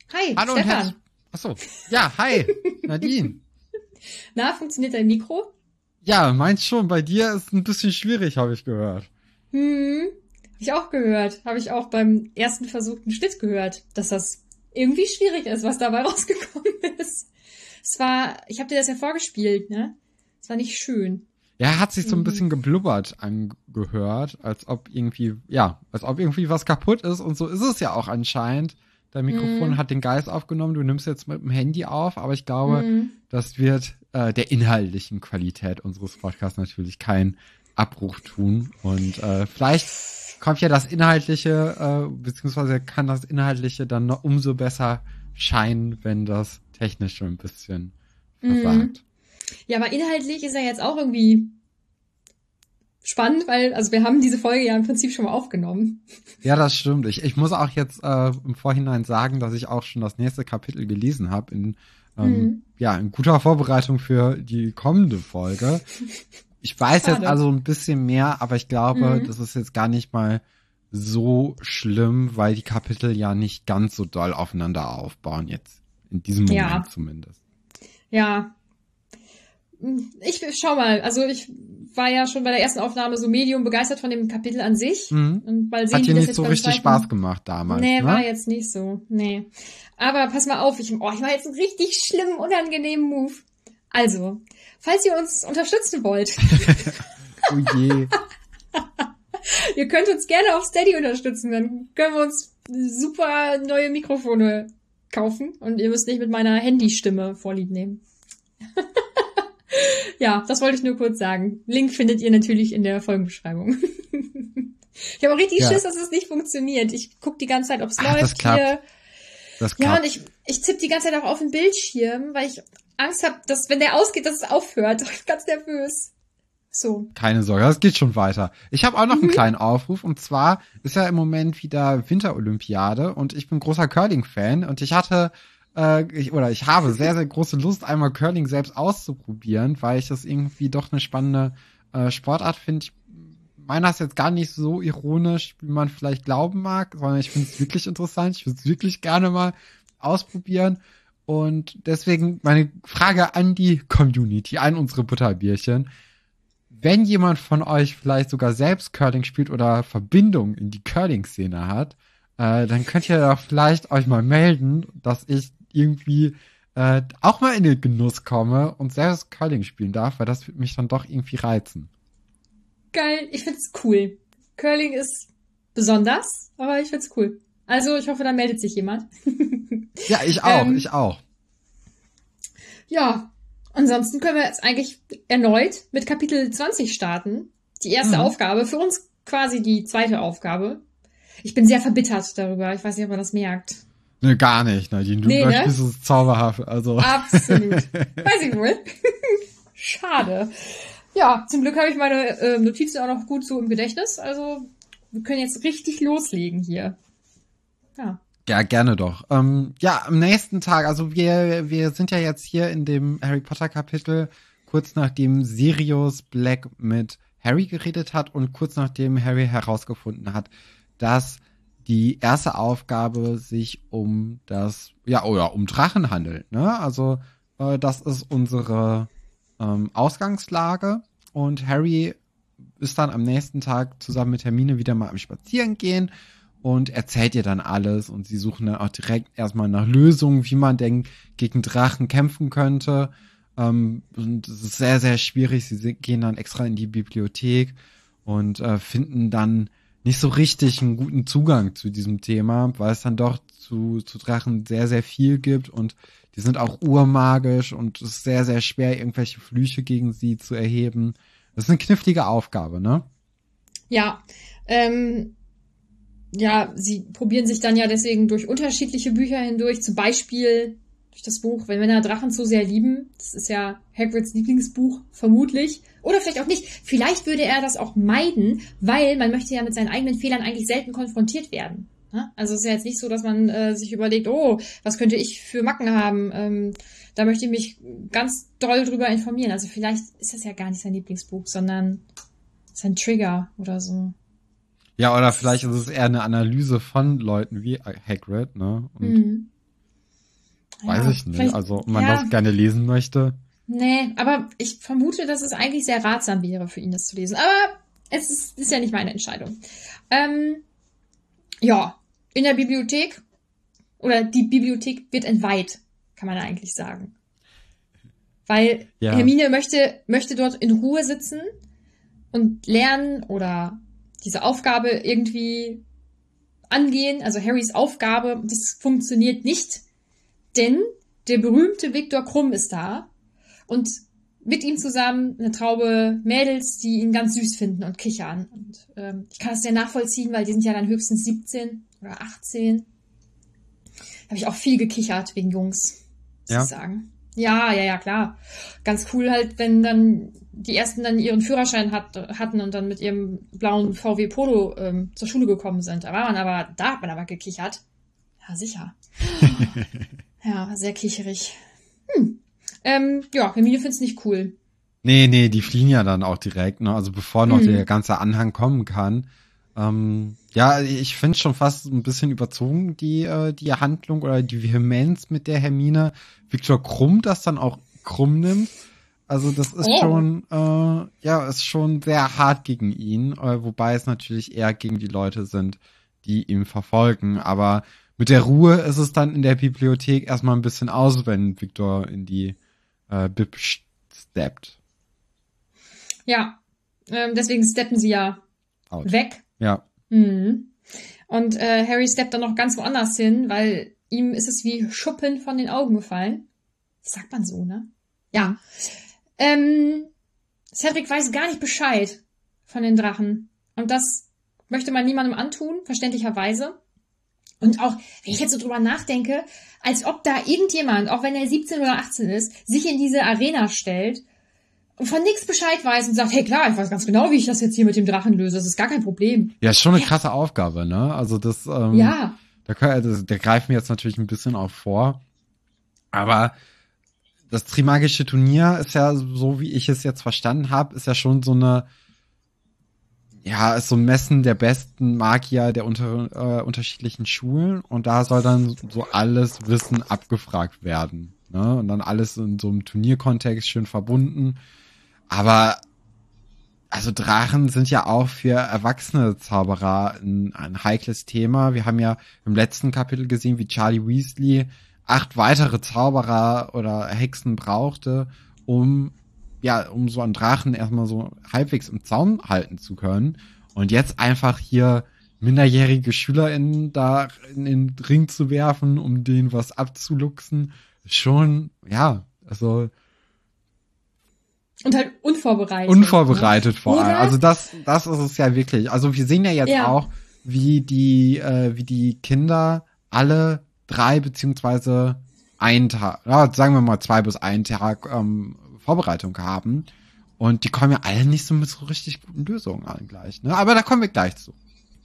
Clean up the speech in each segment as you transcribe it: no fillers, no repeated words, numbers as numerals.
Hi, Hallo und Stefan. Achso. Ja, hi, Nadine. Na, funktioniert dein Mikro? Ja, meins schon. Bei dir ist ein bisschen schwierig, habe ich gehört. Hab ich auch gehört. Habe ich auch beim ersten versuchten Schnitt gehört, dass das irgendwie schwierig ist, was dabei rausgekommen ist. Ich habe dir das ja vorgespielt, ne? Es war nicht schön. Ja, hat sich so ein Irgendwie. bisschen geblubbert angehört, als ob irgendwie was kaputt ist. Und so ist es ja auch anscheinend. Dein Mikrofon Hm, hat den Geist aufgenommen. Du nimmst jetzt mit dem Handy auf, aber ich glaube, hm. das wird der inhaltlichen Qualität unseres Podcasts natürlich keinen Abbruch tun. Und vielleicht kommt ja das Inhaltliche, beziehungsweise kann das Inhaltliche dann noch umso besser scheinen, wenn das Technische ein bisschen Hm. versagt. Ja, aber inhaltlich ist er jetzt auch irgendwie spannend, weil, also wir haben diese Folge ja im Prinzip schon mal aufgenommen. Ja, das stimmt. Ich muss auch jetzt im Vorhinein sagen, dass ich auch schon das nächste Kapitel gelesen habe Hm. in guter Vorbereitung für die kommende Folge. Ich weiß jetzt Schade. also ein bisschen mehr, aber ich glaube, Hm. das ist jetzt gar nicht mal so schlimm, weil die Kapitel ja nicht ganz so doll aufeinander aufbauen, jetzt in diesem Moment Ja, zumindest. ja. Ich schau mal, also ich war ja schon bei der ersten Aufnahme so medium begeistert von dem Kapitel an sich Mhm. und mal Hat sehen, dir wie das nicht jetzt so beim richtig Spaß zweiten. gemacht damals, Nee, war ne? jetzt nicht so. Nee. Aber pass mal auf, ich mache jetzt einen richtig schlimmen, unangenehmen Move. Also, falls ihr uns unterstützen wollt, Oh je. ihr könnt uns gerne auf Steady unterstützen, dann können wir uns super neue Mikrofone kaufen und ihr müsst nicht mit meiner Handystimme Vorlieb nehmen. Ja, das wollte ich nur kurz sagen. Link findet ihr natürlich in der Folgenbeschreibung. Ich habe auch richtig Ja. Schiss, dass es nicht funktioniert. Ich guck die ganze Zeit, ob's Ah, das läuft klappt. hier. Das Ja, und klappt. ich tippe die ganze Zeit auch auf den Bildschirm, weil ich Angst habe, dass wenn der ausgeht, dass es aufhört. Ich bin ganz nervös. So. Keine Sorge, das geht schon weiter. Ich habe auch noch einen Mhm. kleinen Aufruf und zwar ist ja im Moment wieder Winterolympiade und ich bin großer Curling-Fan und ich habe sehr, sehr große Lust, einmal Curling selbst auszuprobieren, weil ich das irgendwie doch eine spannende Sportart finde. Ich meine das jetzt gar nicht so ironisch, wie man vielleicht glauben mag, sondern ich finde es wirklich interessant. Ich würde es wirklich gerne mal ausprobieren. Und deswegen meine Frage an die Community, an unsere Butterbierchen. Wenn jemand von euch vielleicht sogar selbst Curling spielt oder Verbindung in die Curling-Szene hat, dann könnt ihr doch vielleicht euch mal melden, dass ich irgendwie auch mal in den Genuss komme und selbst Curling spielen darf, weil das würde mich dann doch irgendwie reizen. Geil, ich find's cool. Curling ist besonders, aber ich find's cool. Also, ich hoffe, da meldet sich jemand. Ja, ähm, ich auch. ja, ansonsten können wir jetzt eigentlich erneut mit Kapitel 20 starten. Die erste Mhm. Aufgabe, für uns quasi die zweite Aufgabe. Ich bin sehr verbittert darüber. Ich weiß nicht, ob man das merkt. Ne, gar nicht, Nadine. Du Nee, ne? überspielst es zauberhaft. Also. Absolut. Weiß ich wohl. Schade. Ja, zum Glück habe ich meine Notizen auch noch gut so im Gedächtnis. Also, wir können jetzt richtig loslegen hier. Ja. Ja, gerne doch. Ja, am nächsten Tag, also wir sind ja jetzt hier in dem Harry Potter Kapitel, kurz nachdem Sirius Black mit Harry geredet hat und kurz nachdem Harry herausgefunden hat, dass die erste Aufgabe sich um um Drachen handelt, ne? Also, das ist unsere Ausgangslage und Harry ist dann am nächsten Tag zusammen mit Hermine wieder mal am Spazierengehen und erzählt ihr dann alles und sie suchen dann auch direkt erstmal nach Lösungen, wie man denn gegen Drachen kämpfen könnte. Und es ist sehr, sehr schwierig. Sie gehen dann extra in die Bibliothek und finden dann nicht so richtig einen guten Zugang zu diesem Thema, weil es dann doch zu Drachen sehr, sehr viel gibt und die sind auch urmagisch und es ist sehr, sehr schwer, irgendwelche Flüche gegen sie zu erheben. Das ist eine knifflige Aufgabe, ne? Ja, ja, sie probieren sich dann ja deswegen durch unterschiedliche Bücher hindurch, zum Beispiel durch das Buch Wenn Männer Drachen zu sehr lieben. Das ist ja Hagrids Lieblingsbuch, vermutlich. Oder vielleicht auch nicht. Vielleicht würde er das auch meiden, weil man möchte ja mit seinen eigenen Fehlern eigentlich selten konfrontiert werden. Also es ist ja jetzt nicht so, dass man sich überlegt, oh, was könnte ich für Macken haben? Da möchte ich mich ganz doll drüber informieren. Also vielleicht ist das ja gar nicht sein Lieblingsbuch, sondern sein Trigger oder so. Ja, oder vielleicht ist es eher eine Analyse von Leuten wie Hagrid, ne? Und Mhm. Weiß ich nicht. Also, wenn man das gerne lesen möchte. Nee, aber ich vermute, dass es eigentlich sehr ratsam wäre für ihn, das zu lesen. Aber es ist ja nicht meine Entscheidung. Ja, in der Bibliothek, oder die Bibliothek wird entweiht, kann man eigentlich sagen. Weil Hermine möchte dort in Ruhe sitzen und lernen oder diese Aufgabe irgendwie angehen, also Harrys Aufgabe. Das funktioniert nicht, denn der berühmte Viktor Krumm ist da und mit ihm zusammen eine Traube Mädels, die ihn ganz süß finden und kichern. Und ich kann das sehr nachvollziehen, weil die sind ja dann höchstens 17 oder 18. Da habe ich auch viel gekichert wegen Jungs, muss ich sagen. Ja, klar. Ganz cool halt, wenn dann die ersten dann ihren Führerschein hatten und dann mit ihrem blauen VW Polo zur Schule gekommen sind. Da hat man aber gekichert. Ja, sicher. Ja, sehr kicherig. Hermine find's nicht cool. Nee, die fliehen ja dann auch direkt, ne? Also bevor noch der ganze Anhang kommen kann. Ich finde schon fast ein bisschen überzogen, die Handlung oder die Vehemenz, mit der Hermine Viktor Krumm das dann auch krumm nimmt. Also das ist ist schon sehr hart gegen ihn, wobei es natürlich eher gegen die Leute sind, die ihn verfolgen. Aber mit der Ruhe ist es dann in der Bibliothek erstmal ein bisschen aus, wenn Viktor in die Bib steppt. Ja, deswegen steppen sie ja weg. Ja. Mhm. Und Harry steppt dann noch ganz woanders hin, weil ihm ist es wie Schuppen von den Augen gefallen. Das sagt man so, ne? Ja. Cedric weiß gar nicht Bescheid von den Drachen. Und das möchte man niemandem antun, verständlicherweise. Und auch, wenn ich jetzt so drüber nachdenke, als ob da irgendjemand, auch wenn er 17 oder 18 ist, sich in diese Arena stellt und von nichts Bescheid weiß und sagt, hey klar, ich weiß ganz genau, wie ich das jetzt hier mit dem Drachen löse. Das ist gar kein Problem. Ja, ist schon eine krasse Aufgabe, ne? Also das, da greifen wir jetzt natürlich ein bisschen auch vor. Aber das Trimagische Turnier ist ja, so wie ich es jetzt verstanden habe, ist ja schon so ist so ein Messen der besten Magier der unterschiedlichen Schulen, und da soll dann so alles Wissen abgefragt werden, ne? Und dann alles in so einem Turnierkontext schön verbunden. Aber also Drachen sind ja auch für erwachsene Zauberer ein heikles Thema. Wir haben ja im letzten Kapitel gesehen, wie Charlie Weasley 8 weitere Zauberer oder Hexen brauchte, um so einen Drachen erstmal so halbwegs im Zaum halten zu können. Und jetzt einfach hier minderjährige SchülerInnen da in den Ring zu werfen, um denen was abzuluxen, schon, also. Und halt unvorbereitet. Unvorbereitet, ne? Vor allem. Also das ist es ja wirklich. Also wir sehen ja jetzt auch, wie die Kinder alle 3 beziehungsweise einen Tag, sagen wir mal 2 bis 1 Tag Vorbereitung haben. Und die kommen ja alle nicht so mit so richtig guten Lösungen an gleich, ne? Aber da kommen wir gleich zu.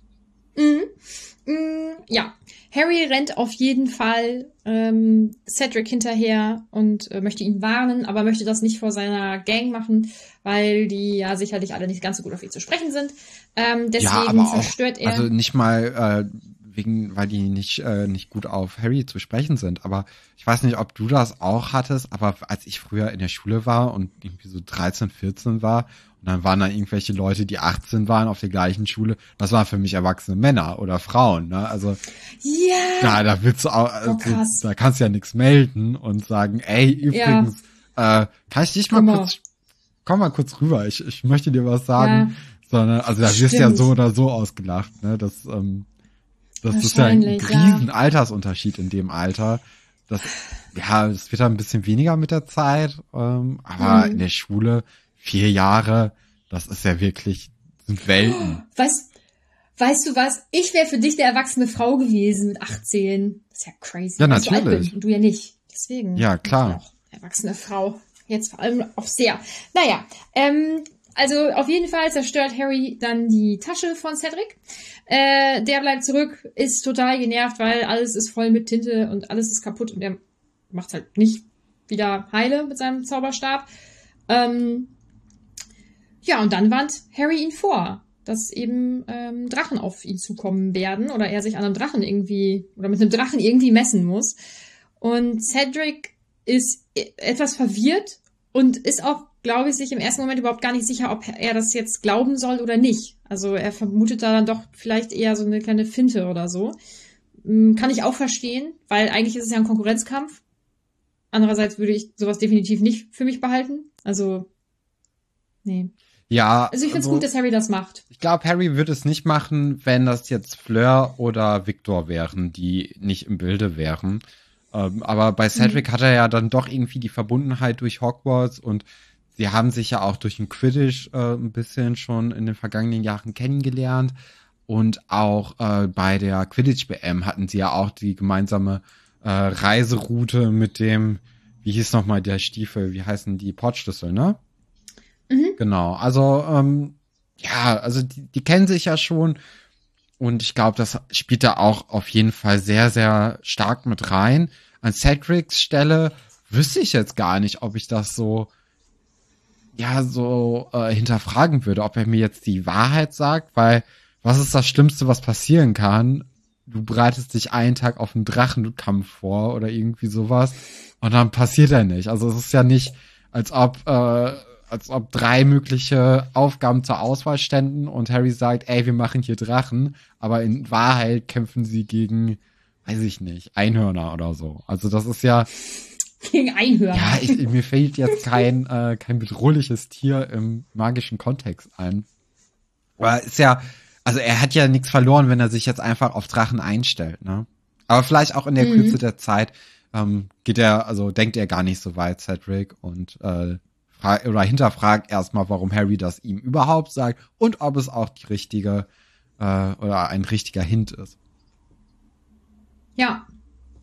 Ja, Harry rennt auf jeden Fall Cedric hinterher und möchte ihn warnen, aber möchte das nicht vor seiner Gang machen, weil die ja sicherlich alle nicht ganz so gut auf ihn zu sprechen sind. Deswegen zerstört er. Also nicht mal weil die nicht gut auf Harry zu sprechen sind. Aber ich weiß nicht, ob du das auch hattest, aber als ich früher in der Schule war und irgendwie so 13, 14 war, und dann waren da irgendwelche Leute, die 18 waren auf der gleichen Schule, das waren für mich erwachsene Männer oder Frauen, ne? Also da willst du auch, da kannst du ja nichts melden und sagen, ey, übrigens, kann ich dich komm mal kurz rüber, ich möchte dir was sagen. Ja. Sondern, also da wirst du ja so oder so ausgelacht, ne? Das ist ja ein riesen Altersunterschied in dem Alter. Das wird dann ein bisschen weniger mit der Zeit, aber in der Schule 4 Jahre, das ist ja wirklich, sind Welten. Weißt du was? Ich wäre für dich eine erwachsene Frau gewesen mit 18. Das ist ja crazy. Ja, natürlich. Und du ja nicht. Deswegen. Ja, klar. Auch erwachsene Frau. Jetzt vor allem auch sehr. Naja, also auf jeden Fall zerstört Harry dann die Tasche von Cedric. Der bleibt zurück, ist total genervt, weil alles ist voll mit Tinte und alles ist kaputt und er macht halt nicht wieder heile mit seinem Zauberstab. Und dann warnt Harry ihn vor, dass eben Drachen auf ihn zukommen werden oder er sich an einem Drachen irgendwie oder mit einem Drachen irgendwie messen muss. Und Cedric ist etwas verwirrt und ist auch, glaube ich, sich im ersten Moment überhaupt gar nicht sicher, ob er das jetzt glauben soll oder nicht. Also er vermutet da dann doch vielleicht eher so eine kleine Finte oder so. Kann ich auch verstehen, weil eigentlich ist es ja ein Konkurrenzkampf. Andererseits würde ich sowas definitiv nicht für mich behalten. Also, nee. Ja. Also ich finde es gut, dass Harry das macht. Ich glaube, Harry würde es nicht machen, wenn das jetzt Fleur oder Victor wären, die nicht im Bilde wären. Aber bei Cedric hat er ja dann doch irgendwie die Verbundenheit durch Hogwarts und sie haben sich ja auch durch den Quidditch ein bisschen schon in den vergangenen Jahren kennengelernt. Und auch bei der Quidditch-WM hatten sie ja auch die gemeinsame Reiseroute mit dem, wie hieß nochmal der Stiefel, wie heißen die Portschlüssel, ne? Mhm. Genau, also ja, also die kennen sich ja schon und ich glaube, das spielt da auch auf jeden Fall sehr, sehr stark mit rein. An Cedrics Stelle wüsste ich jetzt gar nicht, ob ich das so hinterfragen würde, ob er mir jetzt die Wahrheit sagt, weil was ist das Schlimmste, was passieren kann? Du bereitest dich einen Tag auf einen Drachenkampf vor oder irgendwie sowas und dann passiert er nicht. Also es ist ja nicht, als ob 3 mögliche Aufgaben zur Auswahl ständen und Harry sagt, ey, wir machen hier Drachen, aber in Wahrheit kämpfen sie gegen, weiß ich nicht, Einhörner oder so. Also das ist ja gegen Einhörner. Ja, mir fällt jetzt kein bedrohliches Tier im magischen Kontext ein. Aber ist ja, also er hat ja nichts verloren, wenn er sich jetzt einfach auf Drachen einstellt, ne? Aber vielleicht auch in der Kürze der Zeit denkt er gar nicht so weit, Cedric, und hinterfragt erstmal, warum Harry das ihm überhaupt sagt und ob es auch die richtige oder ein richtiger Hint ist. Ja.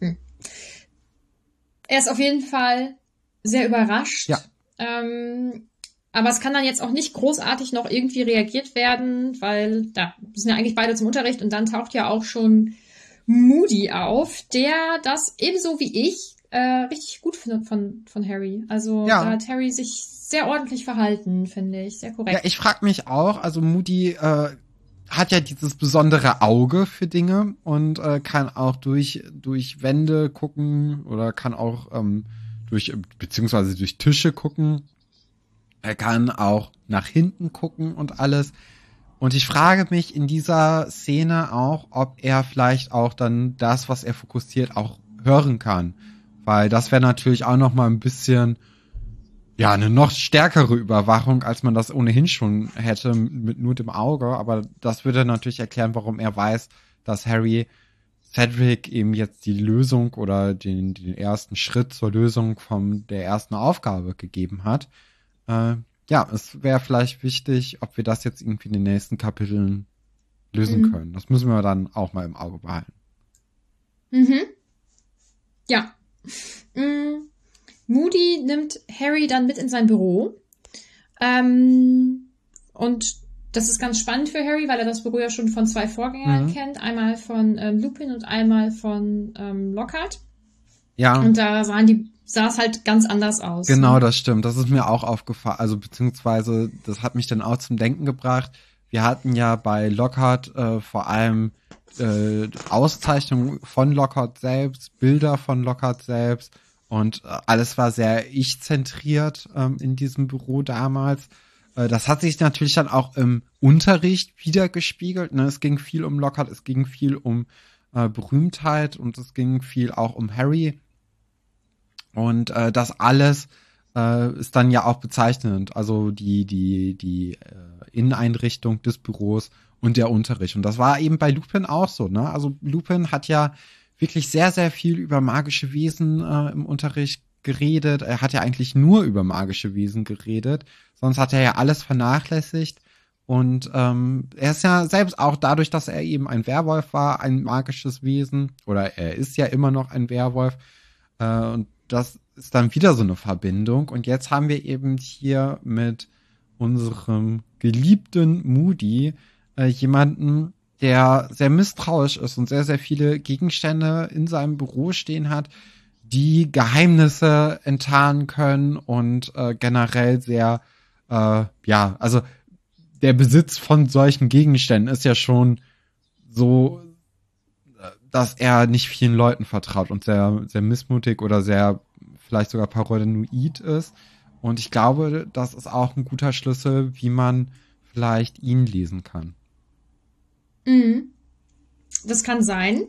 Er ist auf jeden Fall sehr überrascht. Ja. Aber es kann dann jetzt auch nicht großartig noch irgendwie reagiert werden, weil da sind ja eigentlich beide zum Unterricht und dann taucht ja auch schon Moody auf, der das ebenso wie ich richtig gut findet von Harry. Also da hat Harry sich sehr ordentlich verhalten, finde ich. Sehr korrekt. Ja, ich frage mich auch, also Moody hat ja dieses besondere Auge für Dinge und kann auch durch Wände gucken oder kann auch beziehungsweise durch Tische gucken. Er kann auch nach hinten gucken und alles. Und ich frage mich in dieser Szene auch, ob er vielleicht auch dann das, was er fokussiert, auch hören kann. Weil das wäre natürlich auch noch mal ein bisschen, ja, eine noch stärkere Überwachung, als man das ohnehin schon hätte mit nur dem Auge. Aber das würde natürlich erklären, warum er weiß, dass Harry Cedric eben jetzt die Lösung oder den ersten Schritt zur Lösung der ersten Aufgabe gegeben hat. Ja, es wäre vielleicht wichtig, ob wir das jetzt irgendwie in den nächsten Kapiteln lösen können. Das müssen wir dann auch mal im Auge behalten. Ja. Moody nimmt Harry dann mit in sein Büro. Und das ist ganz spannend für Harry, weil er das Büro ja schon von 2 Vorgängern kennt. Einmal von Lupin und einmal von Lockhart. Ja. Und da sah es halt ganz anders aus. Genau, das stimmt. Das ist mir auch aufgefallen. Also beziehungsweise, das hat mich dann auch zum Denken gebracht. Wir hatten ja bei Lockhart vor allem Auszeichnungen von Lockhart selbst, Bilder von Lockhart selbst und alles war sehr ich-zentriert in diesem Büro damals. Das hat sich natürlich dann auch im Unterricht wiedergespiegelt. Ne? Es ging viel um Lockhart, es ging viel um Berühmtheit und es ging viel auch um Harry. Und das alles ist dann ja auch bezeichnend, also die Inneneinrichtung des Büros und der Unterricht. Und das war eben bei Lupin auch so, ne? Also Lupin hat ja wirklich sehr, sehr viel über magische Wesen im Unterricht geredet. Er hat ja eigentlich nur über magische Wesen geredet, sonst hat er ja alles vernachlässigt. Und er ist ja selbst auch dadurch, dass er eben ein Werwolf war, ein magisches Wesen, oder er ist ja immer noch ein Werwolf. Und das ist dann wieder so eine Verbindung. Und jetzt haben wir eben hier mit unserem geliebten Moody jemanden, der sehr misstrauisch ist und sehr, sehr viele Gegenstände in seinem Büro stehen hat, die Geheimnisse enttarnen können und generell sehr, also der Besitz von solchen Gegenständen ist ja schon so dass er nicht vielen Leuten vertraut und sehr, sehr missmutig oder sehr vielleicht sogar paranoid ist. Und ich glaube, das ist auch ein guter Schlüssel, wie man vielleicht ihn lesen kann. Mhm. Das kann sein.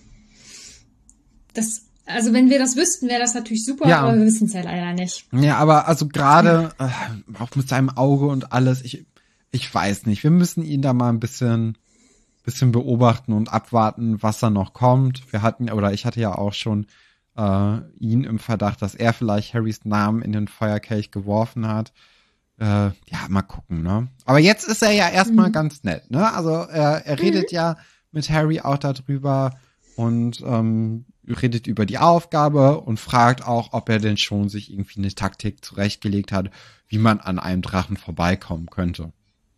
Also wenn wir das wüssten, wäre das natürlich super, Ja. aber wir wissen es ja leider nicht. Ja, aber also gerade auch mit seinem Auge und alles, ich weiß nicht. Wir müssen ihn da mal ein bisschen beobachten und abwarten, was da noch kommt. Ich hatte ja auch schon ihn im Verdacht, dass er vielleicht Harrys Namen in den Feuerkelch geworfen hat. Ja, mal gucken, ne? Aber jetzt ist er ja erstmal ganz nett, ne? Also er redet ja mit Harry auch darüber und redet über die Aufgabe und fragt auch, ob er denn schon sich irgendwie eine Taktik zurechtgelegt hat, wie man an einem Drachen vorbeikommen könnte.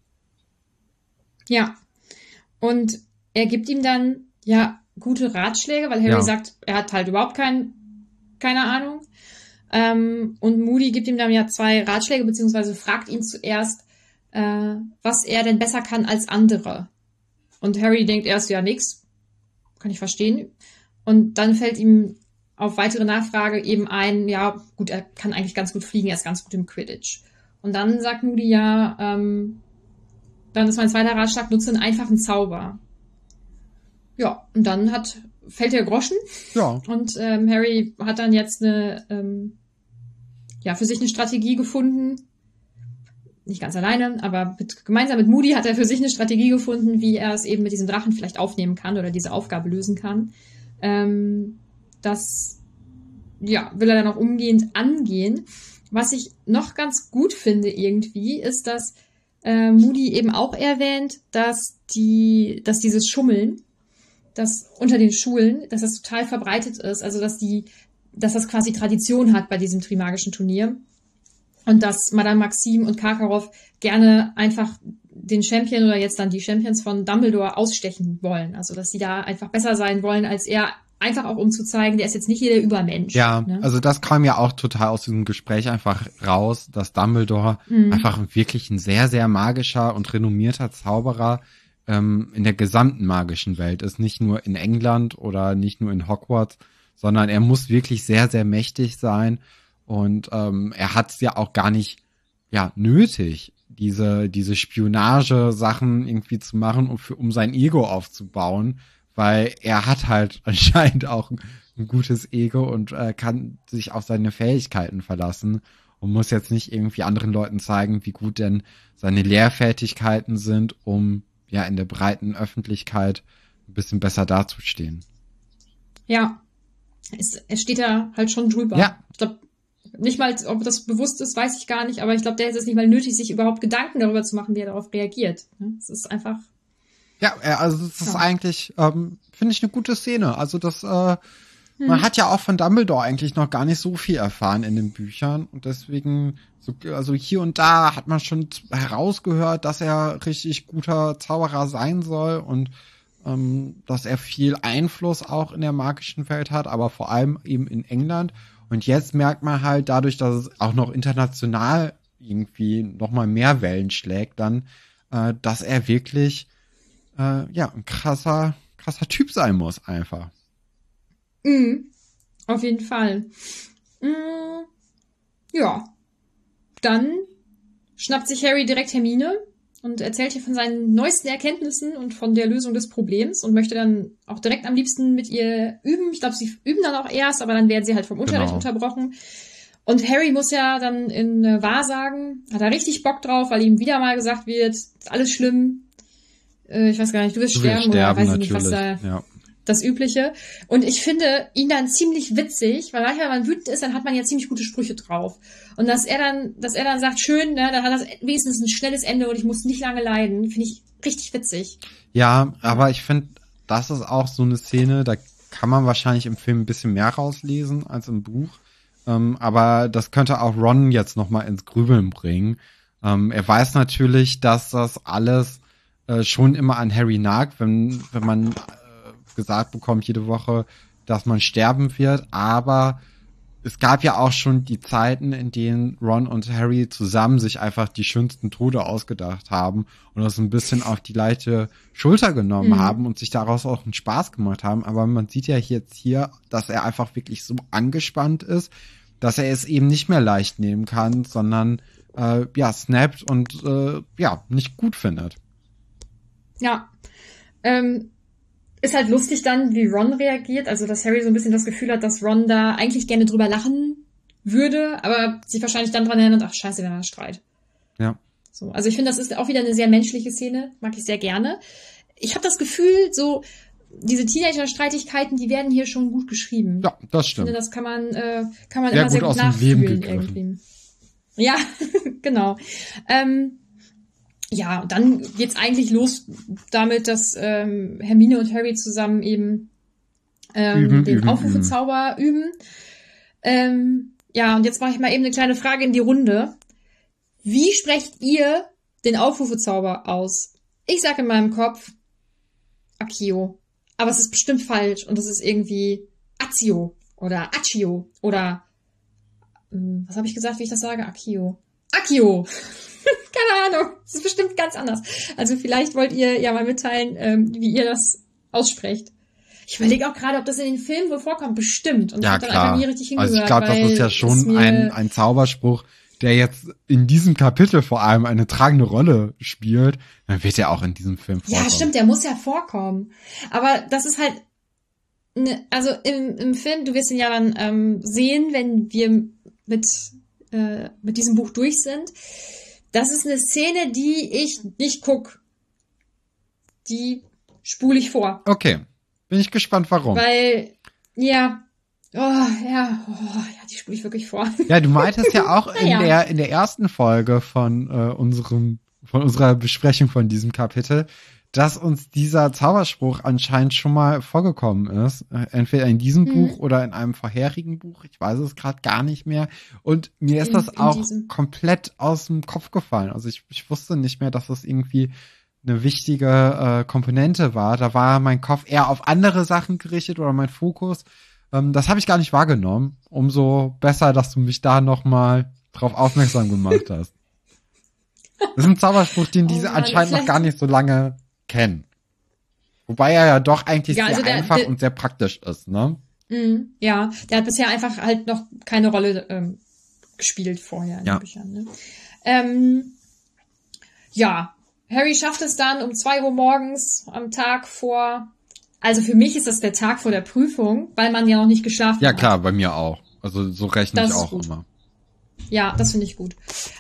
Ja. Und er gibt ihm dann ja gute Ratschläge, weil Harry sagt, er hat halt überhaupt keine Ahnung. Und Moody gibt ihm dann ja 2 Ratschläge, beziehungsweise fragt ihn zuerst, was er denn besser kann als andere. Und Harry denkt erst, ja, nix. Kann ich verstehen. Und dann fällt ihm auf weitere Nachfrage eben ein, ja, gut, er kann eigentlich ganz gut fliegen, er ist ganz gut im Quidditch. Und dann sagt Moody ja, dann ist mein zweiter Ratschlag, nutze einen einfachen Zauber. Ja, und dann fällt der Groschen. Ja. Und Harry hat dann jetzt für sich eine Strategie gefunden. Nicht ganz alleine, aber gemeinsam mit Moody hat er für sich eine Strategie gefunden, wie er es eben mit diesem Drachen vielleicht aufnehmen kann oder diese Aufgabe lösen kann. Das will er dann auch umgehend angehen. Was ich noch ganz gut finde irgendwie, ist, dass Moody eben auch erwähnt, dass dieses Schummeln, das unter den Schulen, dass das total verbreitet ist, also dass das quasi Tradition hat bei diesem Trimagischen Turnier und dass Madame Maxime und Karkaroff gerne einfach den Champion oder jetzt dann die Champions von Dumbledore ausstechen wollen, also dass sie da einfach besser sein wollen als er, einfach auch um zu zeigen, der ist jetzt nicht hier der Übermensch. Ja, ne? Also das kam ja auch total aus diesem Gespräch einfach raus, dass Dumbledore einfach wirklich ein sehr, sehr magischer und renommierter Zauberer in der gesamten magischen Welt ist. Nicht nur in England oder nicht nur in Hogwarts, sondern er muss wirklich sehr, sehr mächtig sein. Und er hat es ja auch gar nicht nötig, diese Spionage-Sachen irgendwie zu machen, um sein Ego aufzubauen. Weil er hat halt anscheinend auch ein gutes Ego und kann sich auf seine Fähigkeiten verlassen und muss jetzt nicht irgendwie anderen Leuten zeigen, wie gut denn seine Lehrfertigkeiten sind, um in der breiten Öffentlichkeit ein bisschen besser dazustehen. Ja, es steht da halt schon drüber. Ja. Ich glaube, nicht mal, ob das bewusst ist, weiß ich gar nicht, aber ich glaube, der ist es nicht mal nötig, sich überhaupt Gedanken darüber zu machen, wie er darauf reagiert. Es ist einfach... Ja, also das ist eigentlich, finde ich, eine gute Szene. Also das, man hat ja auch von Dumbledore eigentlich noch gar nicht so viel erfahren in den Büchern und deswegen, also hier und da hat man schon herausgehört, dass er richtig guter Zauberer sein soll und dass er viel Einfluss auch in der magischen Welt hat, aber vor allem eben in England. Und jetzt merkt man halt dadurch, dass es auch noch international irgendwie noch mal mehr Wellen schlägt, dann, dass er wirklich ein krasser Typ sein muss, einfach. Auf jeden Fall. Ja. Dann schnappt sich Harry direkt Hermine und erzählt ihr von seinen neuesten Erkenntnissen und von der Lösung des Problems und möchte dann auch direkt am liebsten mit ihr üben. Ich glaube, sie üben dann auch erst, aber dann werden sie halt vom Unterricht unterbrochen. Und Harry muss ja dann in Wahrsagen, hat er richtig Bock drauf, weil ihm wieder mal gesagt wird, ist alles schlimm. Ich weiß gar nicht, du wirst sterben oder weiß ich nicht, was da das Übliche. Und ich finde ihn dann ziemlich witzig, weil manchmal, wenn man wütend ist, dann hat man ja ziemlich gute Sprüche drauf. Und dass er dann sagt, schön, ne, dann hat das wenigstens ein schnelles Ende und ich muss nicht lange leiden, finde ich richtig witzig. Ja, aber ich finde, das ist auch so eine Szene, da kann man wahrscheinlich im Film ein bisschen mehr rauslesen als im Buch. Aber das könnte auch Ron jetzt noch mal ins Grübeln bringen. Er weiß natürlich, dass das alles schon immer an Harry nagt, wenn man gesagt bekommt jede Woche, dass man sterben wird, aber es gab ja auch schon die Zeiten, in denen Ron und Harry zusammen sich einfach die schönsten Tode ausgedacht haben und das ein bisschen auf die leichte Schulter genommen haben und sich daraus auch einen Spaß gemacht haben. Aber man sieht ja jetzt hier, dass er einfach wirklich so angespannt ist, dass er es eben nicht mehr leicht nehmen kann, sondern snappt und nicht gut findet. Ja. Ist halt lustig dann, wie Ron reagiert, also dass Harry so ein bisschen das Gefühl hat, dass Ron da eigentlich gerne drüber lachen würde, aber sich wahrscheinlich dann dran erinnert, ach scheiße, wir haben einen Streit. Ja. So, also ich finde, das ist auch wieder eine sehr menschliche Szene, mag ich sehr gerne. Ich habe das Gefühl, so diese Teenager-Streitigkeiten, die werden hier schon gut geschrieben. Ja, das stimmt. Ich finde, das kann man sehr immer sehr gut aus dem nachfühlen Leben gegriffen. irgendwie. Ja, genau. Ja, und dann geht's eigentlich los damit, dass Hermine und Harry zusammen eben den Aufrufezauber üben. Ja, und jetzt mache ich mal eben eine kleine Frage in die Runde. Wie sprecht ihr den Aufrufezauber aus? Ich sage in meinem Kopf Accio. Aber es ist bestimmt falsch und es ist irgendwie Accio oder Accio oder was habe ich gesagt, wie ich das sage? Accio. Accio! Keine Ahnung. Das ist bestimmt ganz anders. Also vielleicht wollt ihr ja mal mitteilen, wie ihr das aussprecht. Ich überlege auch gerade, ob das in den Filmen wohl vorkommt. Bestimmt. Und ja, ich habe dann einfach nie richtig hingehört. Also ich glaube, das ist ja schon ein Zauberspruch, der jetzt in diesem Kapitel vor allem eine tragende Rolle spielt. Dann wird er auch in diesem Film vorkommen. Ja, stimmt, der muss ja vorkommen. Aber das ist halt, also im Film, du wirst ihn ja dann sehen, wenn wir mit diesem Buch durch sind. Das ist eine Szene, die ich nicht guck. Die spule ich vor. Okay. Bin ich gespannt, warum. Weil, ja, die spule ich wirklich vor. Ja, du meintest ja auch in der ersten Folge von unserer Besprechung von diesem Kapitel, dass uns dieser Zauberspruch anscheinend schon mal vorgekommen ist. Entweder in diesem Buch oder in einem vorherigen Buch. Ich weiß es gerade gar nicht mehr. Und mir ist das auch komplett aus dem Kopf gefallen. Also ich wusste nicht mehr, dass das irgendwie eine wichtige Komponente war. Da war mein Kopf eher auf andere Sachen gerichtet oder mein Fokus. Das habe ich gar nicht wahrgenommen. Umso besser, dass du mich da nochmal drauf aufmerksam gemacht hast. Das ist ein Zauberspruch, den diese anscheinend noch gar nicht so lange kennen. Wobei er ja doch eigentlich sehr einfach und sehr praktisch ist, ne? Ja, der hat bisher einfach halt noch keine Rolle gespielt vorher in den Büchern, ne? Ja, Harry schafft es dann um 2 Uhr morgens am Tag vor, also für mich ist das der Tag vor der Prüfung, weil man ja noch nicht geschlafen hat. Ja klar, bei mir auch. Also so rechne ich auch immer. Ja, das finde ich gut.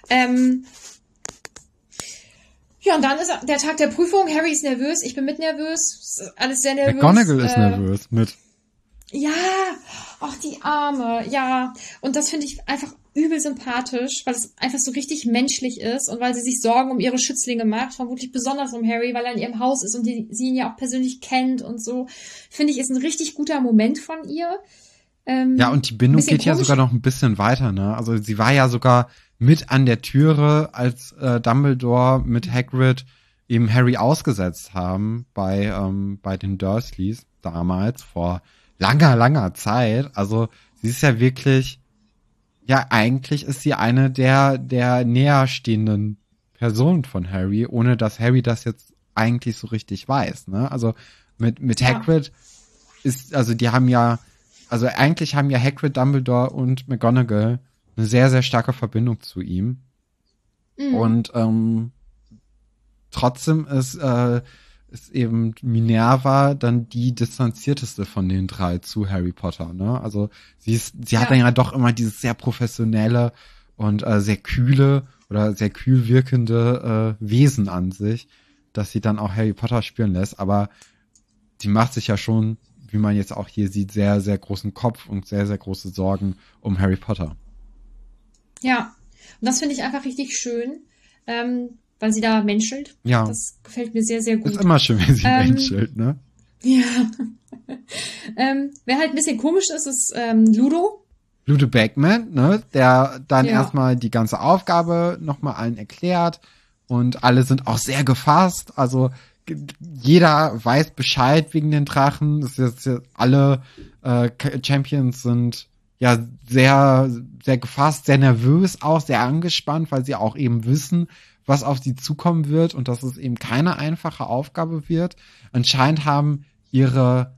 Ja, und dann ist der Tag der Prüfung. Harry ist nervös, ich bin mit nervös. Alles sehr nervös. McGonagall ist nervös mit. Ja, ach die Arme, ja. Und das finde ich einfach übel sympathisch, weil es einfach so richtig menschlich ist und weil sie sich Sorgen um ihre Schützlinge macht, vermutlich besonders um Harry, weil er in ihrem Haus ist und sie ihn ja auch persönlich kennt und so. Finde ich, ist ein richtig guter Moment von ihr. Ja, und die Bindung geht ja sogar noch ein bisschen weiter, ne? Also sie war ja sogar mit an der Türe, als Dumbledore mit Hagrid eben Harry ausgesetzt haben bei den Dursleys damals, vor langer Zeit. Also sie ist ja wirklich, ja, eigentlich ist sie eine der näher stehenden Personen von Harry, ohne dass Harry das jetzt eigentlich so richtig weiß, ne? Also mit Hagrid ist, also die haben ja, also eigentlich haben ja Hagrid, Dumbledore und McGonagall eine sehr, sehr starke Verbindung zu ihm. Und trotzdem ist eben Minerva dann die distanzierteste von den 3 zu Harry Potter, ne? Also sie hat dann ja doch immer dieses sehr professionelle und sehr kühle oder sehr kühl wirkende Wesen an sich, dass sie dann auch Harry Potter spüren lässt, aber die macht sich ja schon, wie man jetzt auch hier sieht, sehr, sehr großen Kopf und sehr, sehr große Sorgen um Harry Potter. Ja, und das finde ich einfach richtig schön, weil sie da menschelt. Ja. Das gefällt mir sehr, sehr gut. Ist immer schön, wenn sie menschelt, ne? Ja. Wer halt ein bisschen komisch ist, ist Ludo. Ludo Bagman, ne? Der dann erstmal die ganze Aufgabe nochmal allen erklärt und alle sind auch sehr gefasst. Also jeder weiß Bescheid wegen den Drachen. Das ist jetzt alle Champions sind ja sehr, sehr gefasst, sehr nervös auch, sehr angespannt, weil sie auch eben wissen, was auf sie zukommen wird und dass es eben keine einfache Aufgabe wird. Anscheinend haben ihre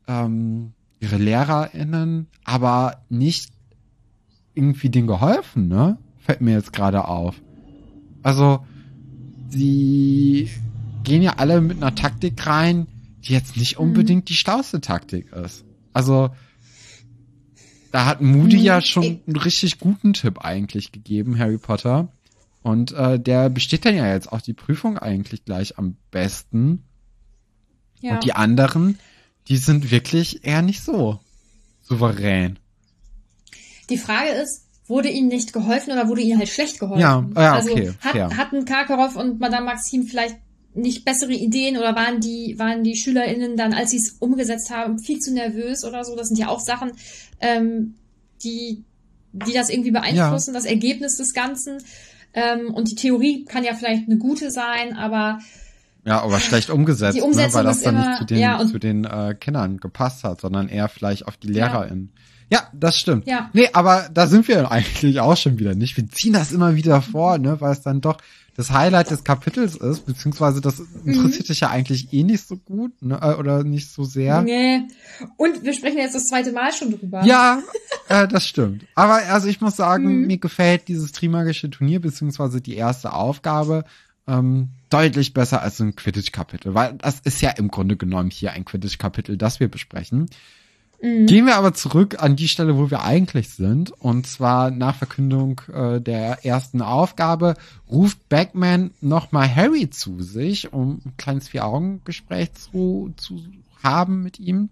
LehrerInnen aber nicht irgendwie denen geholfen, ne? Fällt mir jetzt gerade auf. Also, sie gehen ja alle mit einer Taktik rein, die jetzt nicht unbedingt die schlauste Taktik ist. Also, da hat Moody ja schon einen richtig guten Tipp eigentlich gegeben, Harry Potter. Und der besteht dann ja jetzt auch die Prüfung eigentlich gleich am besten. Ja. Und die anderen, die sind wirklich eher nicht so souverän. Die Frage ist, wurde ihnen nicht geholfen oder wurde ihnen halt schlecht geholfen? Ja, okay. Also hatten Karkaroff und Madame Maxime vielleicht nicht bessere Ideen oder waren die SchülerInnen dann, als sie es umgesetzt haben, viel zu nervös oder so? Das sind ja auch Sachen, die das irgendwie beeinflussen, das Ergebnis des Ganzen. Und die Theorie kann ja vielleicht eine gute sein, aber schlecht umgesetzt, die Umsetzung weil das ist dann immer, nicht zu den Kindern gepasst hat, sondern eher vielleicht auf die LehrerInnen. Ja, das stimmt. Ja. Nee, aber da sind wir eigentlich auch schon wieder nicht. Wir ziehen das immer wieder vor, ne, weil es dann doch das Highlight des Kapitels ist, beziehungsweise das interessiert dich ja eigentlich nicht so gut, ne, oder nicht so sehr. Nee. Und wir sprechen jetzt das 2. Mal schon drüber. Ja, das stimmt. Aber also ich muss sagen, mir gefällt dieses Trimagische Turnier, beziehungsweise die erste Aufgabe, deutlich besser als so ein Quidditch-Kapitel, weil das ist ja im Grunde genommen hier ein Quidditch-Kapitel, das wir besprechen. Gehen wir aber zurück an die Stelle, wo wir eigentlich sind. Und zwar nach Verkündung der ersten Aufgabe ruft Bagman nochmal Harry zu sich, um ein kleines 4-Augen-Gespräch zu haben mit ihm.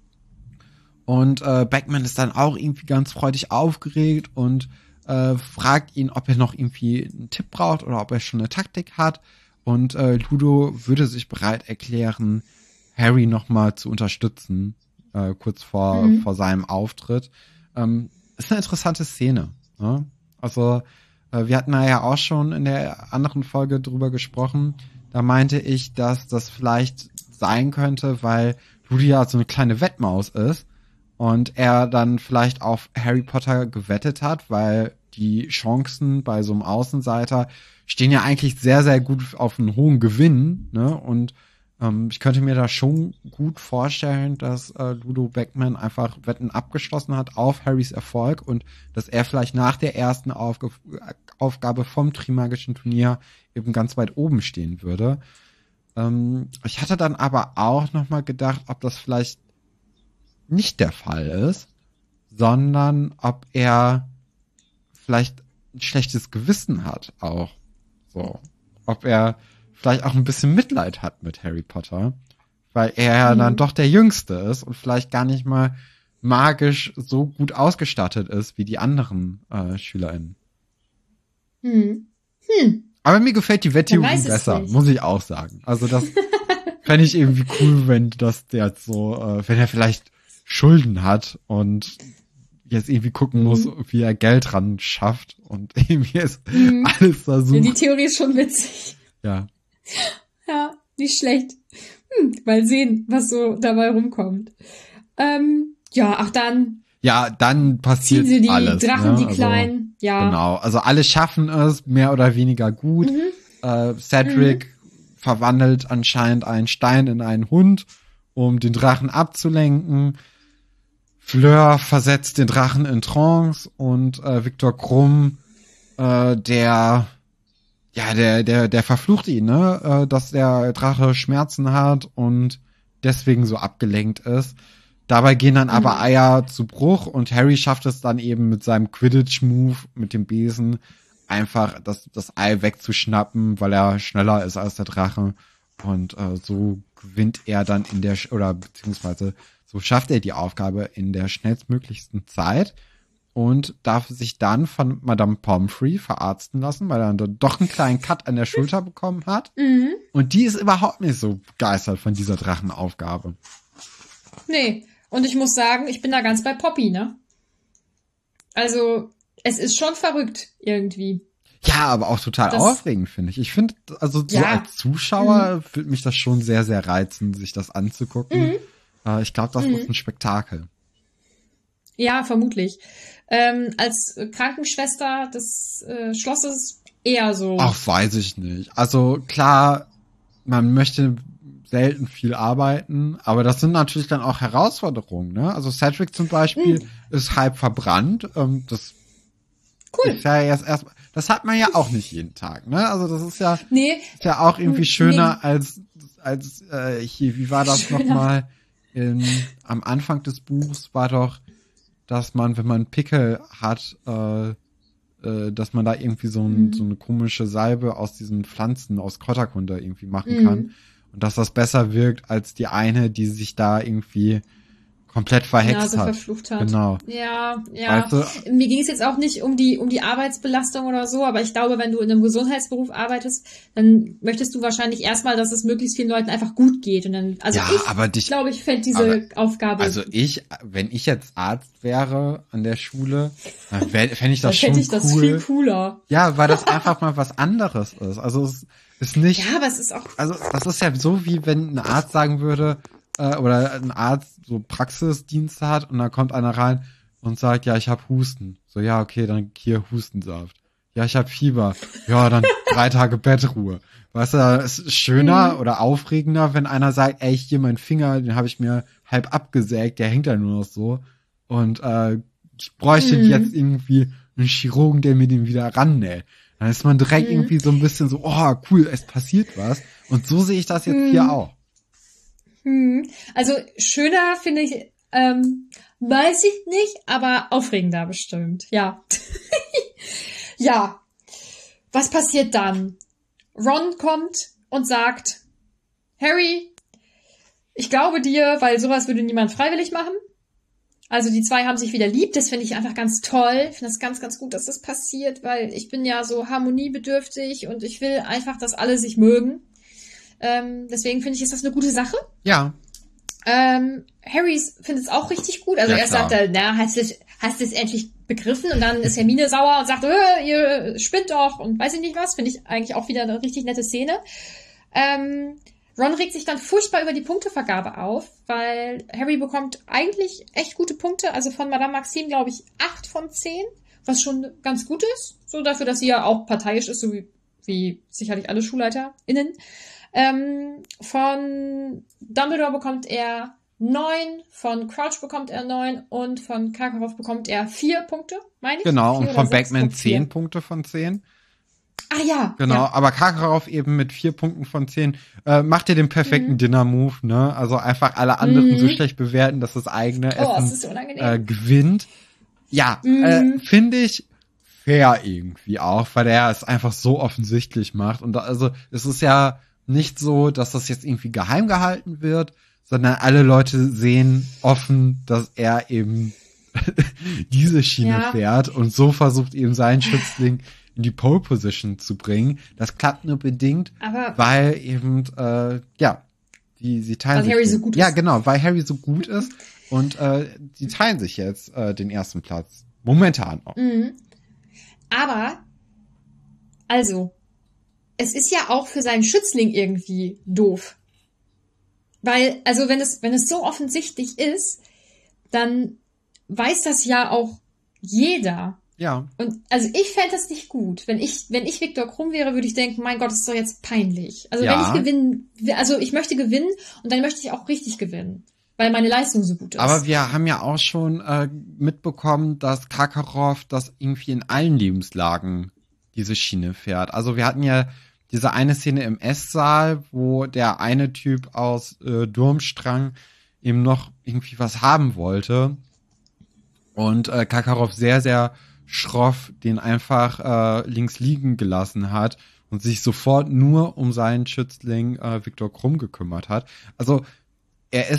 Und Bagman ist dann auch irgendwie ganz freudig aufgeregt und fragt ihn, ob er noch irgendwie einen Tipp braucht oder ob er schon eine Taktik hat. Und Ludo würde sich bereit erklären, Harry nochmal zu unterstützen. Kurz vor seinem Auftritt. Ist eine interessante Szene. Ne? Also, wir hatten ja auch schon in der anderen Folge drüber gesprochen. Da meinte ich, dass das vielleicht sein könnte, weil Ludi ja so eine kleine Wettmaus ist und er dann vielleicht auf Harry Potter gewettet hat, weil die Chancen bei so einem Außenseiter stehen ja eigentlich sehr, sehr gut auf einen hohen Gewinn, ne? Und ich könnte mir da schon gut vorstellen, dass Ludo Bagman einfach Wetten abgeschlossen hat auf Harrys Erfolg und dass er vielleicht nach der ersten Aufgabe vom Trimagischen Turnier eben ganz weit oben stehen würde. Ich hatte dann aber auch nochmal gedacht, ob das vielleicht nicht der Fall ist, sondern ob er vielleicht ein schlechtes Gewissen hat auch. So. Ob er vielleicht auch ein bisschen Mitleid hat mit Harry Potter, weil er ja dann doch der Jüngste ist und vielleicht gar nicht mal magisch so gut ausgestattet ist wie die anderen SchülerInnen. Aber mir gefällt die Wetttheorie besser, muss ich auch sagen. Also das fände ich irgendwie cool, wenn das jetzt so, wenn er vielleicht Schulden hat und jetzt irgendwie gucken muss, wie er Geld ran schafft und irgendwie ist alles da so. Ja, die Theorie ist schon witzig. Ja. Ja, nicht schlecht. Mal sehen, was so dabei rumkommt. Dann passiert ziehen sie die alles. Drachen, ne? die Kleinen. Ja. Genau, also alle schaffen es, mehr oder weniger gut. Cedric verwandelt anscheinend einen Stein in einen Hund, um den Drachen abzulenken. Fleur versetzt den Drachen in Trance und Viktor Krumm, der verflucht ihn, ne, dass der Drache Schmerzen hat und deswegen so abgelenkt ist. Dabei gehen dann aber Eier zu Bruch und Harry schafft es dann eben mit seinem Quidditch-Move mit dem Besen einfach das Ei wegzuschnappen, weil er schneller ist als der Drache. Und so gewinnt er dann beziehungsweise so schafft er die Aufgabe in der schnellstmöglichsten Zeit. Und darf sich dann von Madame Pomfrey verarzten lassen, weil er dann doch einen kleinen Cut an der Schulter bekommen hat. Und die ist überhaupt nicht so begeistert von dieser Drachenaufgabe. Nee, und ich muss sagen, ich bin da ganz bei Poppy, ne? Also, es ist schon verrückt irgendwie. Ja, aber auch total aufregend, finde ich. Ich finde, also so als Zuschauer würde mich das schon sehr, sehr reizen, sich das anzugucken. Ich glaube, das ist ein Spektakel. Ja, vermutlich. Als Krankenschwester des Schlosses eher so. Ach, weiß ich nicht. Also klar, man möchte selten viel arbeiten, aber das sind natürlich dann auch Herausforderungen, ne? Also Cedric zum Beispiel ist halb verbrannt. Das ist ja erst, das hat man ja auch nicht jeden Tag, ne? Also das ist ja, ist ja auch irgendwie schöner als hier, wie war das nochmal? Am Anfang des Buchs war doch, dass man, wenn man Pickel hat, dass man da irgendwie so eine komische Salbe aus diesen Pflanzen, aus Kräuterkunde irgendwie machen kann. Und dass das besser wirkt als die eine, die sich da irgendwie komplett verhext hat. Verflucht hat. Genau. Ja. Weißt du? Mir ging es jetzt auch nicht um die Arbeitsbelastung oder so, aber ich glaube, wenn du in einem Gesundheitsberuf arbeitest, dann möchtest du wahrscheinlich erstmal, dass es möglichst vielen Leuten einfach gut geht. Und dann, ich glaube, ich fände diese Aufgabe. Also wenn ich jetzt Arzt wäre an der Schule, dann fände ich das schon cool. Dann fände ich das viel cooler. Ja, weil das einfach mal was anderes ist. Also es ist nicht. Ja, aber es ist auch. Also das ist ja so, wie wenn ein Arzt sagen würde, oder ein Arzt so Praxisdienste hat und dann kommt einer rein und sagt, ja, ich habe Husten. So, ja, okay, dann hier Hustensaft. Ja, ich habe Fieber. Ja, dann 3 Tage Bettruhe. Weißt du, es ist schöner oder aufregender, wenn einer sagt, ey, hier mein Finger, den habe ich mir halb abgesägt, der hängt da nur noch so. Und ich bräuchte jetzt irgendwie einen Chirurgen, der mir den wieder rannäht. Dann ist man direkt irgendwie so ein bisschen so, oh, cool, es passiert was. Und so sehe ich das jetzt hier auch. Also schöner finde ich, weiß ich nicht, aber aufregender bestimmt, ja. Ja. Was passiert dann? Ron kommt und sagt, Harry, ich glaube dir, weil sowas würde niemand freiwillig machen. Also die zwei haben sich wieder lieb, das finde ich einfach ganz toll. Ich finde das ganz, ganz gut, dass das passiert, weil ich bin ja so harmoniebedürftig und ich will einfach, dass alle sich mögen. Deswegen finde ich, ist das eine gute Sache. Ja. Harry findet es auch richtig gut. Also erst sagt er, na, hast du es endlich begriffen? Und dann ist Hermine sauer und sagt, ihr spinnt doch und weiß ich nicht was. Finde ich eigentlich auch wieder eine richtig nette Szene. Ron regt sich dann furchtbar über die Punktevergabe auf, weil Harry bekommt eigentlich echt gute Punkte. Also von Madame Maxime, glaube ich, 8 von 10, was schon ganz gut ist. So dafür, dass sie ja auch parteiisch ist, so wie sicherlich alle SchulleiterInnen. Von Dumbledore bekommt er 9, von Crouch bekommt er 9 und von Karkaroff bekommt er 4 Punkte, meine ich. Genau, und von Bagman 10 Punkte von 10. Ah ja. Genau, ja. aber Karkaroff eben mit 4 Punkten von 10 macht dir den perfekten Dinner-Move, ne? Also einfach alle anderen so schlecht bewerten, dass das eigene Essen gewinnt. Ja, finde ich fair irgendwie auch, weil er es einfach so offensichtlich macht. Und also es ist ja nicht so, dass das jetzt irgendwie geheim gehalten wird, sondern alle Leute sehen offen, dass er eben diese Schiene fährt und so versucht eben seinen Schützling in die Pole Position zu bringen. Das klappt nur bedingt, weil eben, sie teilen weil sich. Harry so gut ist. Ja, genau, weil Harry so gut ist und sie teilen sich jetzt den ersten Platz. Momentan auch. Aber, also, es ist ja auch für seinen Schützling irgendwie doof. Weil, also wenn es so offensichtlich ist, dann weiß das ja auch jeder. Ja. Und also ich fände das nicht gut. Wenn ich Viktor Krumm wäre, würde ich denken, mein Gott, das ist doch jetzt peinlich. Also wenn ich gewinnen, also ich möchte gewinnen und dann möchte ich auch richtig gewinnen, weil meine Leistung so gut ist. Aber wir haben ja auch schon mitbekommen, dass Karkaroff das irgendwie in allen Lebenslagen diese Schiene fährt. Also wir hatten ja diese eine Szene im Esssaal, wo der eine Typ aus Durmstrang eben noch irgendwie was haben wollte und Karkaroff sehr, sehr schroff den einfach links liegen gelassen hat und sich sofort nur um seinen Schützling Viktor Krumm gekümmert hat. Also er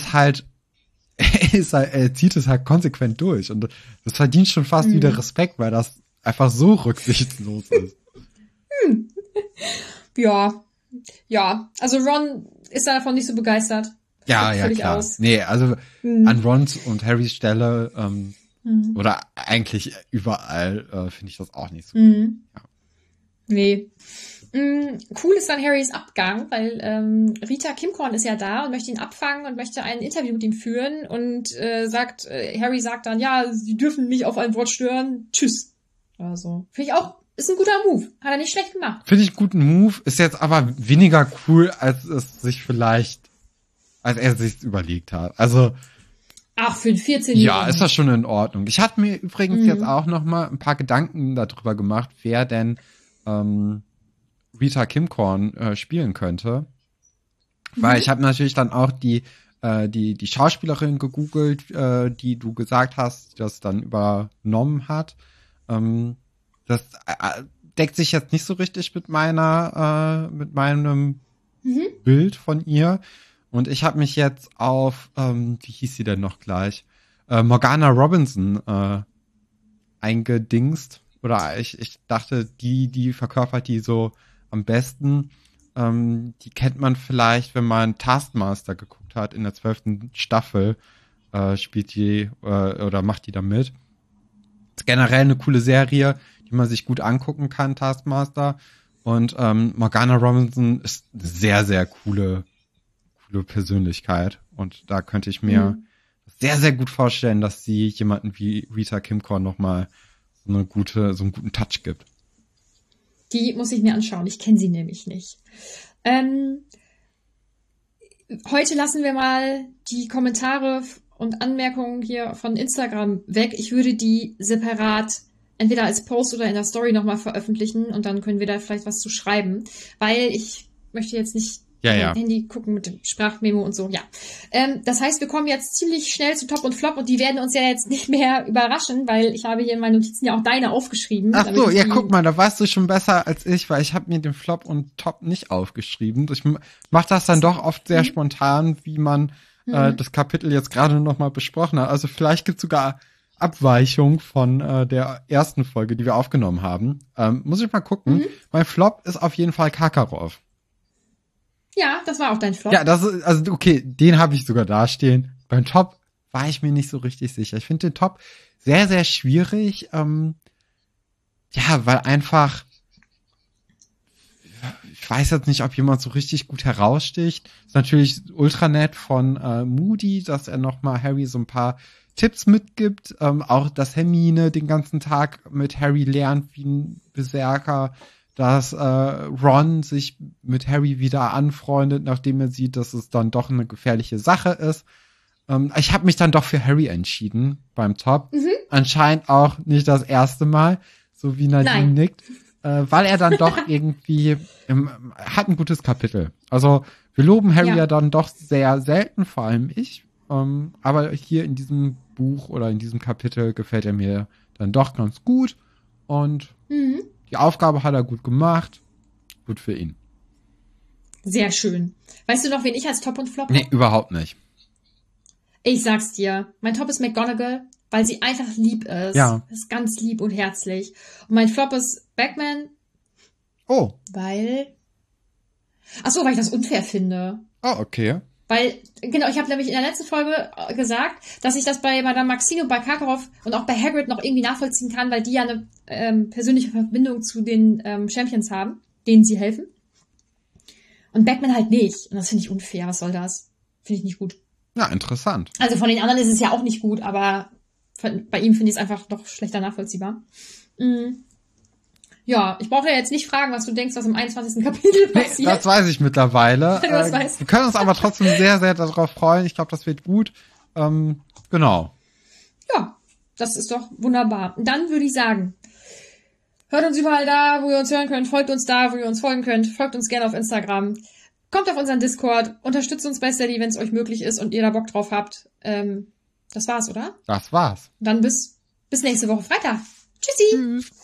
zieht es halt konsequent durch und das verdient schon fast wieder Respekt, weil das einfach so rücksichtslos ist. Ja, also Ron ist davon nicht so begeistert. Ja, klar. Aus. Nee, also an Rons und Harrys Stelle oder eigentlich überall finde ich das auch nicht so. Nee. Cool ist dann Harrys Abgang, weil Rita Kimcorn ist ja da und möchte ihn abfangen und möchte ein Interview mit ihm führen und Harry sagt dann, ja, sie dürfen mich auf ein Wort stören, tschüss. Also, finde ich auch, ist ein guter Move. Hat er nicht schlecht gemacht. Finde ich einen guten Move, ist jetzt aber weniger cool, als er sich überlegt hat. Also, ach, für einen 14-Jährigen. Ja, ist das schon in Ordnung. Ich hatte mir übrigens jetzt auch noch mal ein paar Gedanken darüber gemacht, wer denn Rita Kimcorn spielen könnte. Weil ich habe natürlich dann auch die Schauspielerin gegoogelt, die du gesagt hast, die das dann übernommen hat. Das deckt sich jetzt nicht so richtig mit meinem Bild von ihr. Und ich habe mich jetzt auf, wie hieß sie denn noch gleich? Morgana Robinson eingedingst. Oder ich dachte, die verkörpert die so am besten. Die kennt man vielleicht, wenn man Taskmaster geguckt hat in der 12. Staffel. Spielt die oder macht die da mit. Ist generell eine coole Serie, die man sich gut angucken kann, Taskmaster. Und Morgana Robinson ist eine sehr, sehr coole Persönlichkeit. Und da könnte ich mir sehr, sehr gut vorstellen, dass sie jemanden wie Rita Kimcorn nochmal so einen guten Touch gibt. Die muss ich mir anschauen. Ich kenne sie nämlich nicht. Heute lassen wir mal die Kommentare und Anmerkungen hier von Instagram weg. Ich würde die separat entweder als Post oder in der Story nochmal veröffentlichen und dann können wir da vielleicht was zu schreiben, weil ich möchte jetzt nicht mein Handy gucken mit dem Sprachmemo und so, ja. Das heißt, wir kommen jetzt ziemlich schnell zu Top und Flop und die werden uns ja jetzt nicht mehr überraschen, weil ich habe hier in meinen Notizen ja auch deine aufgeschrieben. Ach so, ja, guck mal, da warst du schon besser als ich, weil ich habe mir den Flop und Top nicht aufgeschrieben. Ich mache das dann doch oft sehr spontan, wie man das Kapitel jetzt gerade noch mal besprochen hat. Also vielleicht gibt's sogar Abweichung von der ersten Folge, die wir aufgenommen haben. Muss ich mal gucken. Mein Flop ist auf jeden Fall Karkaroff. Ja, das war auch dein Flop. Ja, also okay, den habe ich sogar dastehen. Beim Top war ich mir nicht so richtig sicher. Ich finde den Top sehr, sehr schwierig. Weil einfach, ich weiß jetzt nicht, ob jemand so richtig gut heraussticht. Ist natürlich ultra nett von Moody, dass er nochmal Harry so ein paar Tipps mitgibt. Auch, dass Hermine den ganzen Tag mit Harry lernt wie ein Berserker. Dass Ron sich mit Harry wieder anfreundet, nachdem er sieht, dass es dann doch eine gefährliche Sache ist. Ich habe mich dann doch für Harry entschieden beim Top. Anscheinend auch nicht das erste Mal, so wie Nadine nickt, weil er dann doch irgendwie hat ein gutes Kapitel. Also wir loben Harry ja dann doch sehr selten, vor allem ich. Aber hier in diesem Buch oder in diesem Kapitel gefällt er mir dann doch ganz gut. Und die Aufgabe hat er gut gemacht. Gut für ihn. Sehr schön. Weißt du noch, wen ich als Top und Flop habe? Nee, überhaupt nicht. Ich sag's dir. Mein Top ist McGonagall, weil sie einfach lieb ist. Ja. Ist ganz lieb und herzlich. Und mein Flop ist Bagman. Oh. Weil ich das unfair finde. Oh, okay. Weil, genau, ich habe nämlich in der letzten Folge gesagt, dass ich das bei Madame Maxine und bei Karkaroff und auch bei Hagrid noch irgendwie nachvollziehen kann, weil die ja eine persönliche Verbindung zu den Champions haben, denen sie helfen. Und Bagman halt nicht. Und das finde ich unfair. Was soll das? Finde ich nicht gut. Ja, interessant. Also von den anderen ist es ja auch nicht gut, aber bei ihm finde ich es einfach doch schlechter nachvollziehbar. Ja, ich brauche ja jetzt nicht fragen, was du denkst, was im 21. Kapitel passiert. Nee, das weiß ich mittlerweile. Du das weißt. Wir können uns aber trotzdem sehr, sehr darauf freuen. Ich glaube, das wird gut. Genau. Ja, das ist doch wunderbar. Dann würde ich sagen, hört uns überall da, wo ihr uns hören könnt. Folgt uns da, wo ihr uns folgen könnt. Folgt uns gerne auf Instagram. Kommt auf unseren Discord. Unterstützt uns bei Steady, wenn es euch möglich ist und ihr da Bock drauf habt. Das war's, oder? Das war's. Dann bis nächste Woche Freitag. Tschüssi. Tschüss.